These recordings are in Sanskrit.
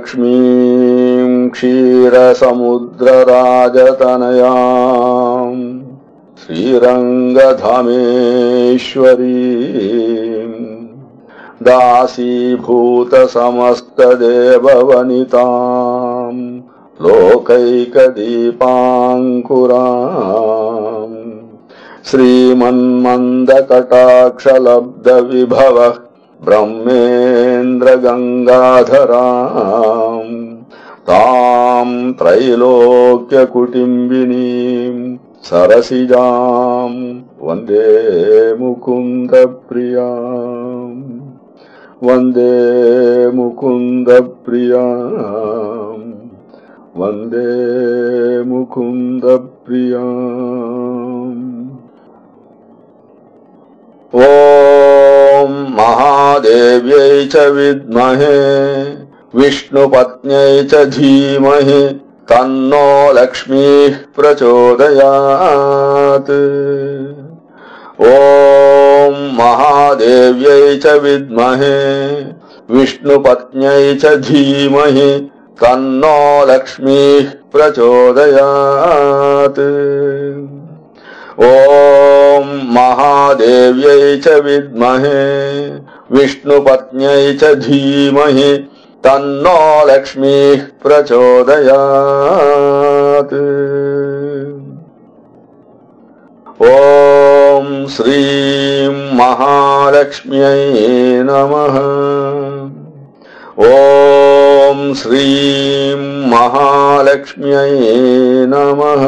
लक्ष्मीं क्षीरसमुद्रराजतनयां श्रीरङ्गधामेश्वरीं दासीभूतसमस्तदेववनितां लोकैकदीपाङ्कुरां श्रीमन्मन्दकटाक्षलब्धविभवः ब्रह्मेन्द्रगङ्गाधरां तां त्रैलोक्यकुटिम्बिनीं सरसिजां वन्दे मुकुन्दप्रियां वन्दे मुकुन्दप्रियां वन्दे मुकुन्दप्रियाम्। ॐ महादेव्यै च विद्महे विष्णुपत्न्यै च धीमहि तन्नो लक्ष्मीः प्रचोदयात्। ॐ महादेव्यै च विद्महे विष्णुपत्न्यै च धीमहि तन्नो लक्ष्मीः प्रचोदयात्। ॐ महादेव्यै च विद्महे विष्णुपत्न्यै च धीमहि तन्नो लक्ष्मीः प्रचोदयात्। ॐ श्रीं महालक्ष्म्यै नमः। ॐ श्रीं महालक्ष्म्यै नमः।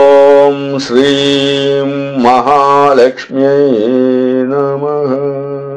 ॐ श्रीं महालक्ष्म्यै नमः।